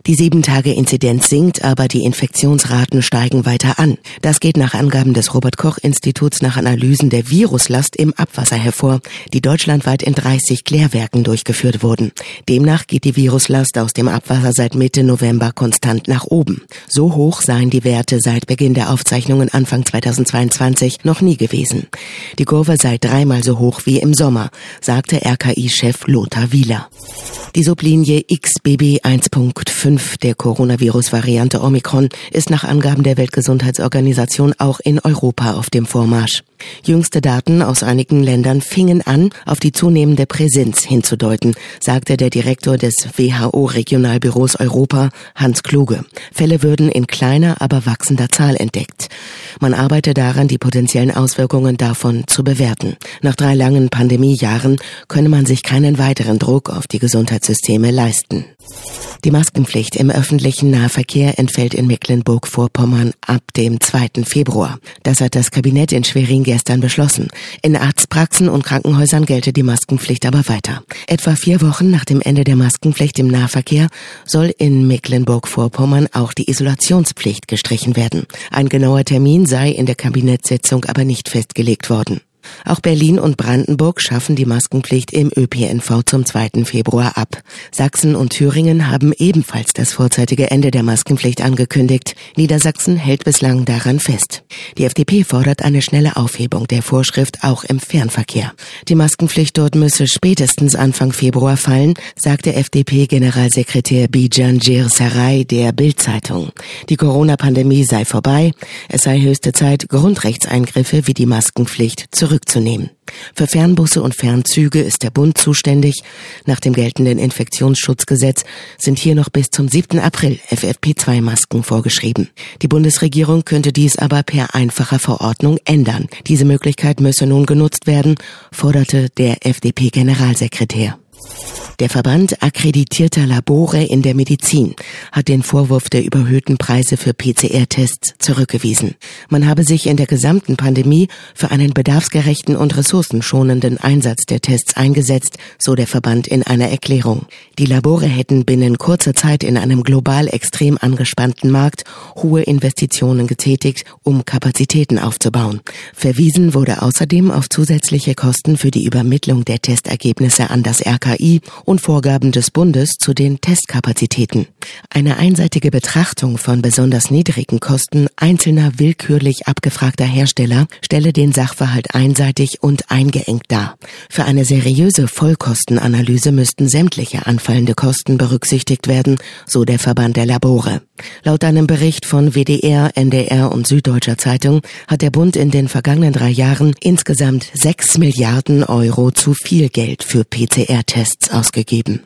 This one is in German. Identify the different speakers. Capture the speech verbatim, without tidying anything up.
Speaker 1: Die sieben-Tage-Inzidenz sinkt, aber die Infektionsraten steigen weiter an. Das geht nach Angaben des Robert-Koch-Instituts nach Analysen der Viruslast im Abwasser hervor, die deutschlandweit in dreißig Klärwerken durchgeführt wurden. Demnach geht die Viruslast aus dem Abwasser seit Mitte November konstant nach oben. So hoch seien die Werte seit Beginn der Aufzeichnungen Anfang zweitausendzweiundzwanzig noch nie gewesen. Die Kurve sei dreimal so hoch wie im Sommer, sagte R K I-Chef Lothar Wieler. Die Sublinie X B B eins Punkt fünf der Coronavirus-Variante Omikron ist nach Angaben der Weltgesundheitsorganisation auch in Europa auf dem Vormarsch. Jüngste Daten aus einigen Ländern fingen an, auf die zunehmende Präsenz hinzudeuten, sagte der Direktor des W H O-Regionalbüros Europa, Hans Kluge. Fälle würden in kleiner, aber wachsender Zahl entdeckt. Man arbeite daran, die potenziellen Auswirkungen davon zu bewerten. Nach drei langen Pandemiejahren könne man sich keinen weiteren Druck auf die Gesundheitssysteme leisten. Die Maskenpflicht im öffentlichen Nahverkehr entfällt in Mecklenburg-Vorpommern ab dem zweiten Februar. Das hat das Kabinett in Schwerin gestern beschlossen. In Arztpraxen und Krankenhäusern gelte die Maskenpflicht aber weiter. Etwa vier Wochen nach dem Ende der Maskenpflicht im Nahverkehr soll in Mecklenburg-Vorpommern auch die Isolationspflicht gestrichen werden. Ein genauer Termin sei in der Kabinettssitzung aber nicht festgelegt worden. Auch Berlin und Brandenburg schaffen die Maskenpflicht im Ö P N V zum zweiten Februar ab. Sachsen und Thüringen haben ebenfalls das vorzeitige Ende der Maskenpflicht angekündigt. Niedersachsen hält bislang daran fest. Die F D P fordert eine schnelle Aufhebung der Vorschrift auch im Fernverkehr. Die Maskenpflicht dort müsse spätestens Anfang Februar fallen, sagte F D P-Generalsekretär Bijan Djir-Saray der Bild-Zeitung. Die Corona-Pandemie sei vorbei. Es sei höchste Zeit, Grundrechtseingriffe wie die Maskenpflicht zurückzunehmen. zurückzunehmen. Für Fernbusse und Fernzüge ist der Bund zuständig. Nach dem geltenden Infektionsschutzgesetz sind hier noch bis zum siebten April F F P zwei Masken vorgeschrieben. Die Bundesregierung könnte dies aber per einfacher Verordnung ändern. Diese Möglichkeit müsse nun genutzt werden, forderte der F D P-Generalsekretär. Der Verband akkreditierter Labore in der Medizin hat den Vorwurf der überhöhten Preise für P C R-Tests zurückgewiesen. Man habe sich in der gesamten Pandemie für einen bedarfsgerechten und ressourcenschonenden Einsatz der Tests eingesetzt, so der Verband in einer Erklärung. Die Labore hätten binnen kurzer Zeit in einem global extrem angespannten Markt hohe Investitionen getätigt, um Kapazitäten aufzubauen. Verwiesen wurde außerdem auf zusätzliche Kosten für die Übermittlung der Testergebnisse an das R K I und Vorgaben des Bundes zu den Testkapazitäten. Eine einseitige Betrachtung von besonders niedrigen Kosten einzelner willkürlich abgefragter Hersteller stelle den Sachverhalt einseitig und eingeengt dar. Für eine seriöse Vollkostenanalyse müssten sämtliche anfallende Kosten berücksichtigt werden, so der Verband der Labore. Laut einem Bericht von W D R, N D R und Süddeutscher Zeitung hat der Bund in den vergangenen drei Jahren insgesamt sechs Milliarden Euro zu viel Geld für P C R-Tests ausgegeben.